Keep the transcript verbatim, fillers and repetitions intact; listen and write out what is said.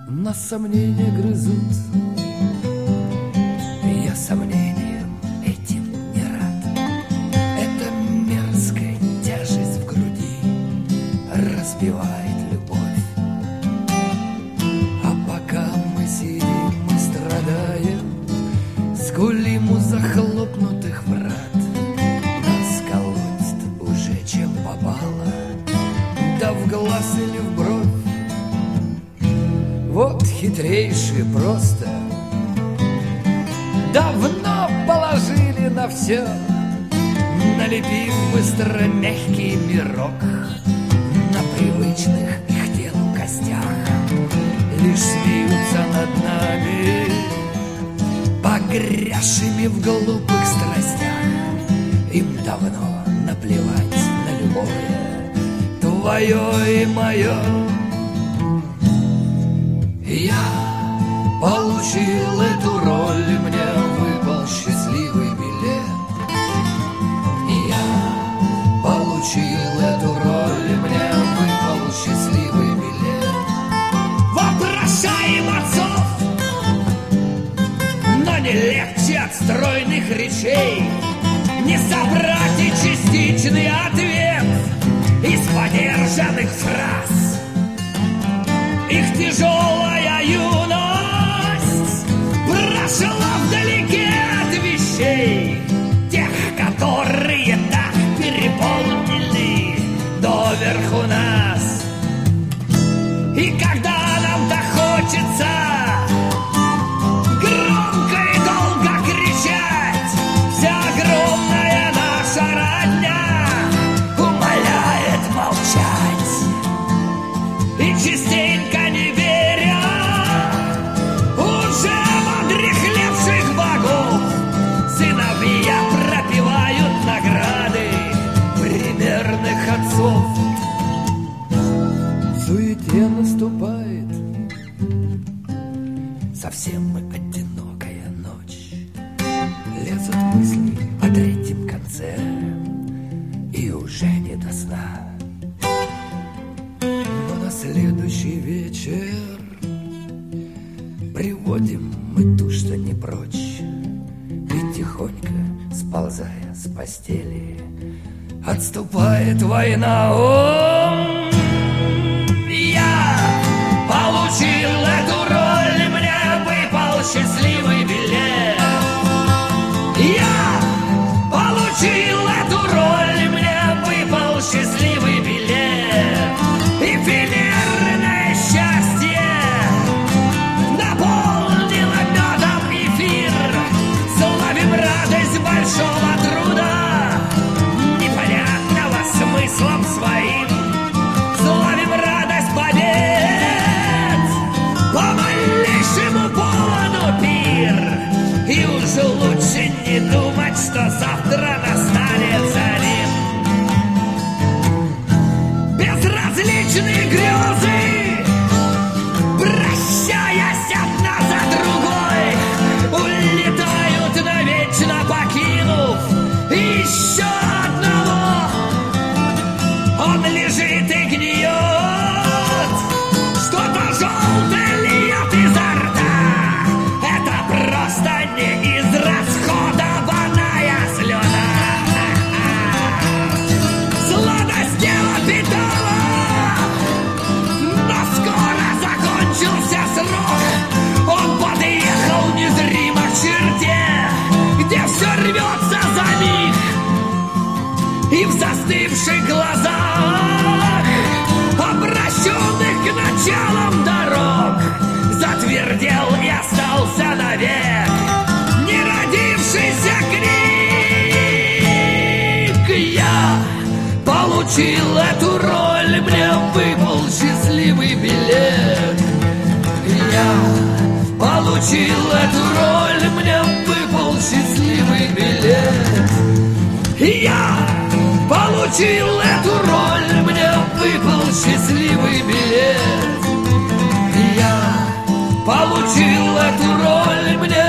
Нас сомнения грызут, я сомнением этим не рад. Эта мерзкая тяжесть в груди разбивает любовь. А пока мы сидим и страдаем, скулим у захлопнутых врат. Нас колотит уже чем попало, да в глаз или в бровь. Вот хитрейшие просто давно положили на все, налепив быстро мягкий мирок на привычных их телу костях. Лишь смеются над нами, погрязшими в глупых страстях. Им давно наплевать на любое твое и мое. Я получил эту роль, и мне выпал счастливый билет. Я получил эту роль, и мне выпал счастливый билет. Вопрошаем отцов, но не легче от стройных речей не собрать и частичный ответ из подержанных фраз. Их тяжелая юность прошла вдалеке от вещей, тех, которые так переполнили доверху нас. И когда нам-то хочется громко и долго кричать, вся огромная наша родня умоляет молчать. И частенько не веря уже в одряхлевших богов, сыновья пропивают награды примерных отцов. В суете наступает совсем одинокая ночь. Лезут мысли о третьем конце, и уже не до сна. Но на следующий вечер приводим мы ту, что не прочь, и тихонько, сползая с постели, отступает война. О, я получил эту роль, мне выпал счастливый билет. Я получил эту роль, мне выпал счастливый билет. Эфемерное счастье наполнило медом эфир. Славим радость большого труда, непонятного смыслом своим. Славим радость побед, по малейшему поводу пир. И уже лучше не думать, что завтра настанет зарим. Безразличные грезы, прощаясь одна за другой, улетают навечно, покинув еще одного. Он лежит и гниет, что-то желтое льет изо рта. Это просто не израсходованная слюна. Сладость дела питала, но скоро закончился срок. Он подъехал незримо к черте, где все рвется за миг. И в застывших глазах, обращенных к началам дорог, затвердел и остался навек неродившийся крик. Я получил эту роль, мне выпал счастливый билет. Я получил эту роль, мне выпал счастливый билет. Я получил эту роль, мне выпал счастливый билет. Я получил эту роль, мне